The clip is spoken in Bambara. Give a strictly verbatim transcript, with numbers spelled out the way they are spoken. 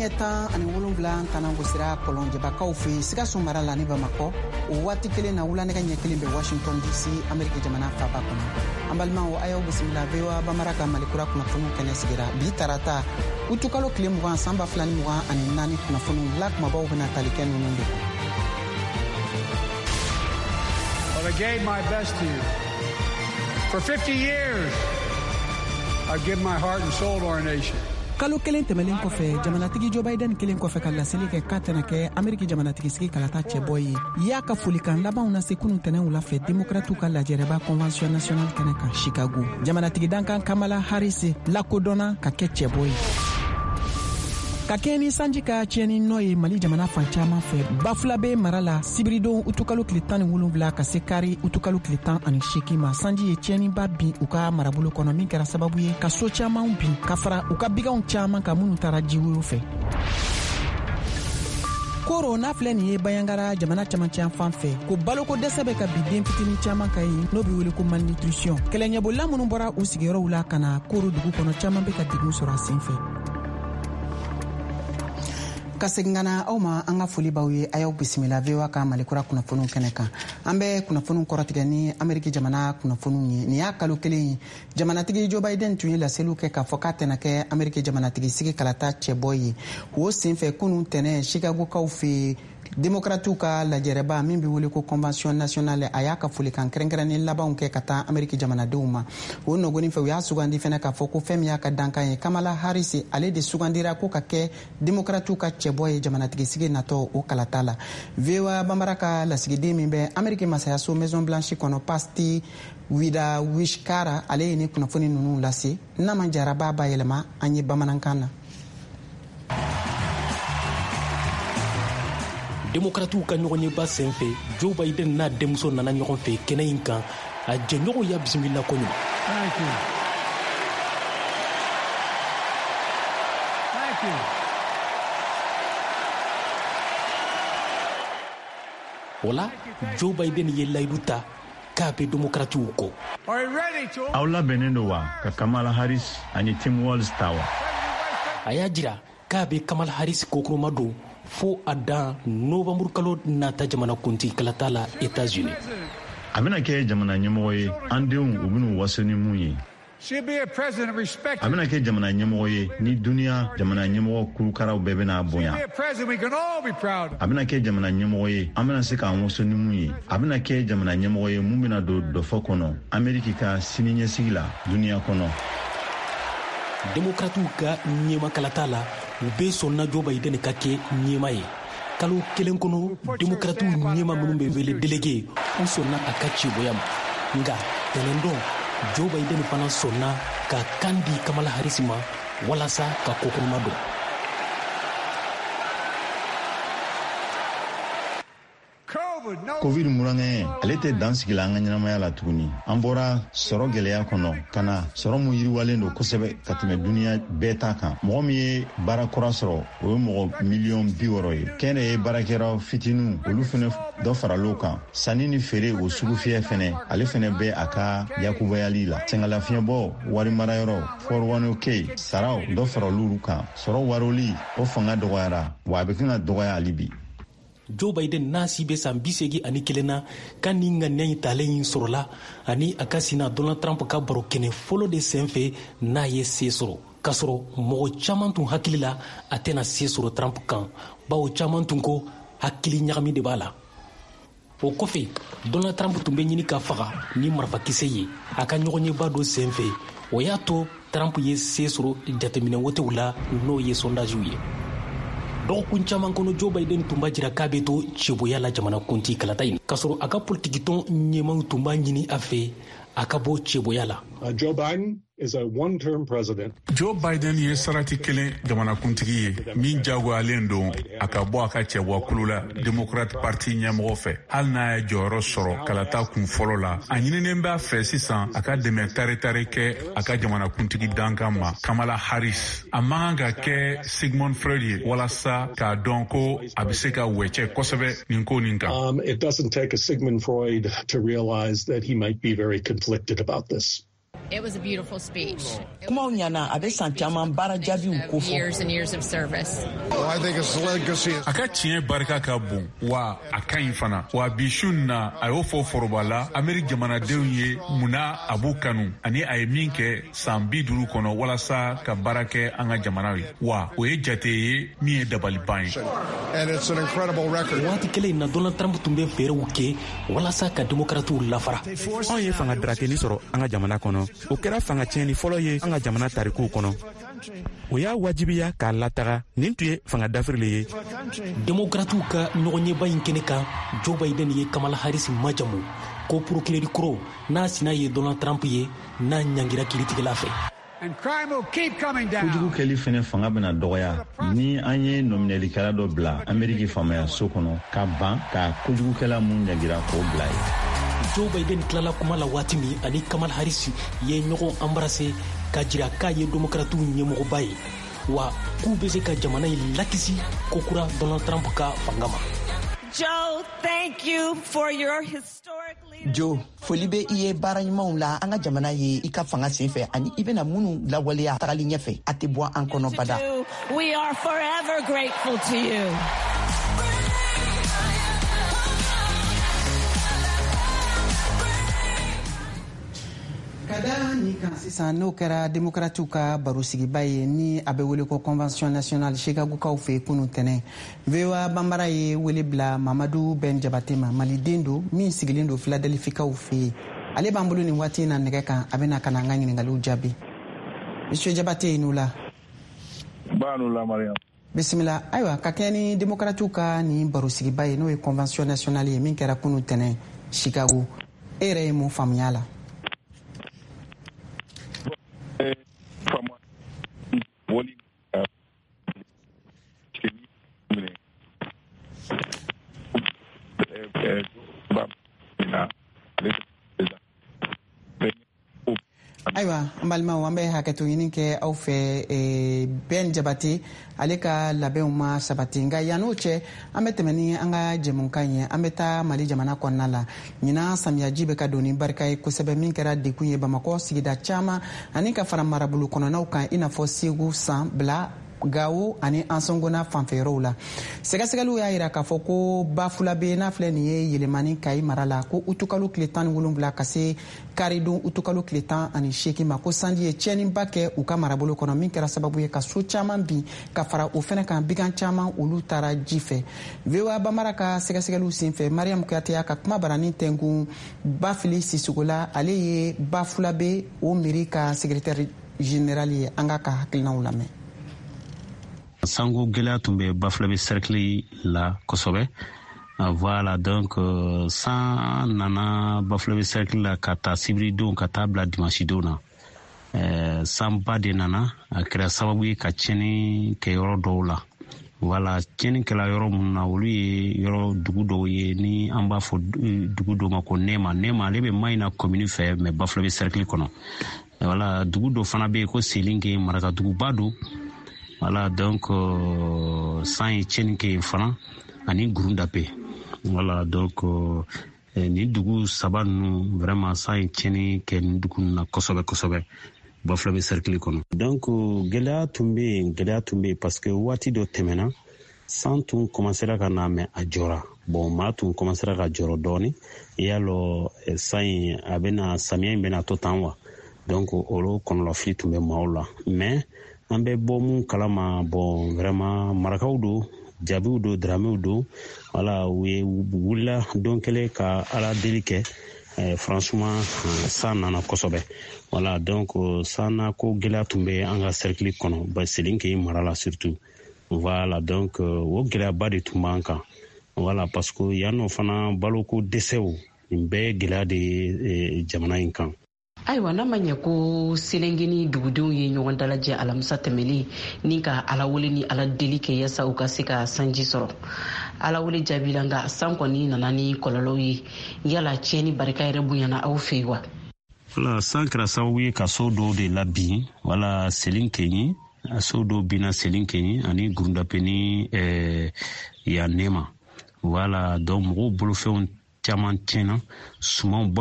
ɲɛ tan ani wolonwula tanango sira kɔlɔnjɛbakaw fɛ Sikaso mara la ni Bamakɔ o waati kelen na wulanɛgɛ ɲɛ kelen bɛ Washington D C Ameriki jamana faba kɔnɔ. An balimaw a y'aw bisimila V O A Bamara ka Malikura kunnafoniw kɛnɛ sigira bi tarata utukalo tile mugan san ba fila ni mugan ani naani kunnafoniw la kumabaw bɛna tali kɛ ninnu de kan. Well, I gave my best to you. For fifty years, I've given my heart and soul to our nation. Kalo kelen tɛmɛlen kɔfɛ jamanatigi Joe Biden kelen kɔfɛ ka laseli kɛ k'a tɛna kɛ Ameriki jamanatigi sigi kalata cɛbɔ ye. Y'a ka folikan labanw na se kunun tɛnɛ wula fɛ démocrates ka lajɛrɛba convention nationale kɛnɛ kan Chicago. Jamanatigi dankan Kamala Harris lakodɔnna ka kɛ cɛbɔ ye. Ka kɛ ni sanji ka tiɲɛni nɔ ye Mali jamana fan caman fɛ bafula bɛ mara la sibiridon utukalo tile tan ni wolonwula ka se kari utukalo tile tan ani seegin ma sanji ye tiɲɛniba bin u ka marabolo kɔnɔ min kɛra sababu ye ka so caman bin ka fara u ka biganw caman ka minnu taara jiwoyo fɛ. Koro n'a filɛ nin ye Bayangara jamana camancɛ fan fɛ ko baloko dɛsɛ bɛ ka bi den fitinin caman ka ye n'o bɛ wele ko malnutrition. Kɛlɛɲɛbolila minnu bɔra u sigiyɔrɔw la ka na Koro dugu kɔnɔ caman bɛ ka degun sɔrɔ a sen fɛ. Ka segin ka na aw ma an ka foli b'aw ye a y'aw bisimila V O A ka Malikura kunnafoniw kɛnɛ kan. An bɛ kunnafoniw kɔrɔtigɛ ni Ameriki jamana kunnafoniw ye. Nin y'a kalo kelen ye jamanatigi Joe Biden tun ye laseliw kɛ k'a fɔ k'a tɛna kɛ Ameriki jamanatigi sigi kalata cɛbɔ ye. O senfɛ kunun tɛnɛ Chicagokaw fɛ démocrates ka lajɛrɛba min bɛ wele ko convention nationale a y'a ka folikan kɛrɛnkɛrɛnnen labanw kɛ ka taa Ameriki jamanadenw ma. O nɔgɔnin fɛ u y'a sugandi fɛnɛ k'a fɔ ko fɛn min y'a ka dankan ye Kamala Harris ale de sugandira ko ka kɛ démocrates ka cɛbɔ ye jamanatigi sigi natɔ o kalata la. V O A Bamara ka lasigiden min bɛ Ameriki masayaso Maison Blanche kɔnɔ Pasti Wida Wishkara ale ye ni kunnafoni ninnu lase n'a man jara b'a ba yɛlɛma an ye bamanankan na. Démocrates ka ɲɔgɔnyeba sen fɛ Joe Biden n'a denmuso nana ɲɔgɔn fɛ kɛnɛ in kan a jɛɲɔgɔn ya bisimila ko ɲuman. Thank you. Thank you. O la Joe Biden ye layidu ta k'a bɛ démocrates kɔ. Are you ready to? Aw labɛnnen don wa ka Kamala Harris ani Tim Walz ta wa? A y'a jira k'a bɛ Kamala Harris kokoroma don fo a dan novembre kalo nata jamana kuntigi kalata la États-Unis. A bɛna kɛ jamana ɲɛmɔgɔ ye an denw u bɛn'u waso ni mun ye. She'll be a president respected. A bɛna kɛ jamana ɲɛmɔgɔ ye ni duniya jamana ɲɛmɔgɔ kurukaraw bɛɛ bɛna bonya. She'll be a president we can all be proud of. A bɛna kɛ jamana ɲɛmɔgɔ ye an bɛna se k'an waso ni mun ye. A bɛna kɛ jamana ɲɛmɔgɔ ye mun bɛna don dɔfɔ kɔnɔ Ameriki ka siniɲɛsigi la duniya kɔnɔ. Démocrates ka ɲɛma kalata la u bɛ sɔnna Joe Biden ka kɛ ɲɛma ye. Kalo kelen kɔnɔ démocrates ɲɛma minnu bɛ wele délégué u sɔnna a ka ciboya ma. Nka tɛnɛndon Joe Biden fana sɔnna ka kan di Kamala Harris ma walasa ka kokoroma don. Covid murankɛ ale tɛ dan sigi la an ka ɲɛnamaya la tuguni. An bɔra sɔrɔ gɛlɛya kɔnɔ ka na sɔrɔ mun yiriwalen don kosɛbɛ ka tɛmɛ duniya bɛɛ ta kan. Mɔgɔ min ye baara kura sɔrɔ o ye mɔgɔ miliyɔn bi wɔɔrɔ ye. Kɛnɛ ye baarakɛra fitiniw olu fɛnɛ dɔ faral'o kan. Sanni ni feere o sugu fiyɛ fɛnɛ ale fɛnɛ bɛ a ka yakubayali la. Sɛngɛlafiɲɛbɔ wari marayɔrɔ four oh one k saraw dɔ faral'olu kan. Sɔrɔ waroli o fanga dɔgɔyara wa a bɛ kan ka dɔgɔya hali bi. Joe Biden n'a si bɛ san bi seegin ani kelen na ka nin ŋaniya in talen in sɔrɔla ani a ka sina Donald Trump ka baro kɛnɛ fɔlɔ de sen fɛ n'a ye se sɔrɔ k'a sɔrɔ mɔgɔ caman tun hakili la a tɛna se sɔrɔ Trump kan bawo caman tun ko hakili ɲagami de b'a la. O kɔfɛ Donald Trump tun bɛ ɲini ka faga ni marifakisɛ ye a ka ɲɔgɔnyeba dɔ sen fɛ o y'a to Trump ye se sɔrɔ jateminɛ wotew la n'o ye sondajiw ye. Dɔgɔkun caman kɔnɔ Joe Biden tun b'a jira k'a bɛ to cɛboya la jamana kuntigi kalata in k'a sɔrɔ a ka politikitɔn ɲɛmaw tun b'a ɲini a fɛ a ka bɔ cɛboya la. Uh, Joe Biden is a one-term president. Joe Biden ye sarati kelen jamanakuntigi ye min jagoyalen don a ka bɔ a ka cɛbɔkulu la Democrat Party ɲɛmɔgɔ fɛ. Hali n'a ye jɔyɔrɔ sɔrɔ kalata kun fɔlɔ la, a ɲininen b'a fɛ sisan a ka dɛmɛ tari-tari kɛ a ka jamanakuntigi dankan ma Kamala Harris. A man kan ka kɛ Sigmund Freud ye walasa k'a dɔn ko a bɛ se ka wɛcɛ kosɛbɛ nin ko nin kan. Um, it doesn't take a Sigmund Freud to realize that he might be very conflicted about this. It was a beautiful speech. Kuma ɲana a bɛ san caman baara jaabiw ko fɔ. Years and years of service. Well, I think his legacy is... A ka tiɲɛ barika ka bon wa a ka ɲi fana wa bi su na a y'o fɔ foroba la Ameriki jamanadenw ye munna a b'u kanu ani a ye min kɛ san bi duuru kɔnɔ walasa ka baara kɛ an ka jamana ye wa o ye jate ye min ye dabaliban ye. And it's an incredible record. Waati kelen in na Donald Trump tun bɛ fɛɛrɛw kɛ walasa ka démocrates lafara. Anw ye fanga darakɛli sɔrɔ an ka jamana kɔnɔ. O kɛra fanga tiɲɛni fɔlɔ ye an ka jamana tarikuw kɔnɔ. O y'a wajibiya k'a lataga nin tun ye fanga dafiri le ye. Démocrates ka ɲɔgɔnɲɛba in kɛnɛ kan Joe Biden ye Kamala Harris majamu ko procureur kuro n'a sina ye Donald Trump ye n'a ɲangira kiiritigɛla fɛ. And crime will keep coming down. Kojugu kɛli fɛnɛ fanga bɛna dɔgɔya ni an ye nominalikɛla dɔ bila Ameriki faamaya so kɔnɔ ka ban ka kojugukɛla mun ɲagira k'o bila ye. Joe Biden tilala kuma la waati min ani Kamala Harris ye ɲɔgɔn embrasser ka jira k'a ye démocrates ɲɛmɔgɔba ye wa k'u bɛ se ka jamana in lakisi ko kura Donald Trump ka fanga ma. Joe, thank you for your historic leadership. Joe, foli bɛ I ye baara ɲumanw la an ka jamana ye I ka fanga senfɛ ani I bɛna minnu lawaleya tagali ɲɛfɛ a tɛ bɔ an kɔnɔ bada. We are forever grateful to you. Kada ni kan sisan n'o kɛra démocrates ka barosigiba ye ni a bɛ wele ko convention nationale Chicagokaw fɛ kunun tɛnɛ V O A banbara ye wele bila Mamadu Ben Jabate ma maliden don min sigilen don Philadelphikaw fɛ ale b'an bolo nin waati in na nɛgɛ kan a bɛna ka na an ka ɲininkaliw jaabi. Monsieur Jabate n'u la. Ba n'u la Mariam. Bisimila ayiwa ka kɛ ni démocrates ka nin barosigiba ye n'o ye convention nationale ye min kɛra kunun tɛnɛ Chicago e yɛrɛ ye mun faamuya la? Ayiwa an balimaw an bɛ hakɛto ɲini kɛ aw fɛ Ben Jabate ale ka labɛnw ma sabati nka yan'o cɛ an bɛ tɛmɛ ni an ka jɛmukan ye an bɛ taa Mali jamana kɔnɔna la ɲinan samiyaji bɛ ka don ni barika ye kosɛbɛ min kɛra dekun ye Bamakɔ sigida caman ani ka fara marabolo kɔnɔnaw kan i n'a fɔ Segu San Bila Gawo ani Ansongona fanfɛyɔrɔw la sɛgɛsɛgɛliw y'a jira k'a fɔ ko Bafulabe n'a filɛ nin ye yɛlɛmani Kayi mara la ko utukalo tile tan ni wolonwula ka se karidon utukalo tile tan ani seegin ma ko sanji ye tiɲɛniba kɛ u ka marabolo kɔnɔ min kɛra sababu ye ka so caman bin ka fara o fɛnɛ kan bigan caman olu taara ji fɛ V O A banbara ka sɛgɛsɛgɛliw senfɛ Mariam Kuyate y'a ka kuma barani tɛnkun Bafili Sisogola ale ye Bafulabe o mairie ka secrétaire général ye an ka ka hakilinaw lamɛn. Sango gɛlɛya tun bɛ Bafulabe cercle la kosɛbɛ voilà donc euh, san nana Bafulabe cercle la ka taa sibiridon ka taa bila dimanche don na euh, sanba de nana a kɛra sababu ye ka tiɲɛni kɛ yɔrɔ dɔw la voilà tiɲɛni kɛla yɔrɔ minnu na olu ye yɔrɔ dugu dɔw ye ni an b'a fɔ dugu dɔw ma ko Nema Nema ale bɛ Mayina commune fɛ mais Bafulabe cercle kɔnɔ voilà dugu dɔ fana bɛ yen ko Selinge maraka duguba don. Voilà donc euh, san ye tiɲɛni kɛ yen fana ani Gurundape voilà donc euh, ni dugu saba ninnu vraiment san ye tiɲɛni kɛ ni dugu ninnu na kosɛbɛ kosɛbɛ Bafulabe cercle kɔnɔ donc gɛlɛya tun bɛ yen gɛlɛya tun bɛ yen parce que waati dɔ tɛmɛna san tun commencera ka na mais a jɔra bon maa tun commencera ka jɔrɔ dɔɔni i y'a lɔ san in a bɛna samiya in bɛna to tan wa donc olu kɔnɔlafili tun bɛ maaw la mais an bɛ bɔ mun kalama bon vraiment marakaw don jabiw don daramew don voilà u ye wulila don kelen ka ala deli kɛ eh, franchement san nana kosɛbɛ voilà donc san na ko gɛlɛya tun bɛ an ka cercle kɔnɔ ba Selinge mara la surtout voilà donc o gɛlɛyaba de tun b'an kan voilà parce que yan nɔ fana baloko dɛsɛw nin bɛɛ gɛlɛya de ye jamana in kan. Ayiwa n'a ma ɲɛ ko Selinge ni dugudenw ye ɲɔgɔn dalajɛ alamisa tɛmɛlen ni ka ala wele ni ala deli kɛ yasa u ka se ka sanji sɔrɔ ala wele jaabila nka san kɔni nana ni kɔlɔlɔw ye yala tiɲɛni barika yɛrɛ bonyana aw fɛ wa. Voilà san kɛra sababu ye ka so dɔw de labin wala Selinge a so dɔw binna Selinge ani Gurundape ni eh, ya Nema voilà donc mɔgɔw bolofɛnw caman tiɲɛna sumanw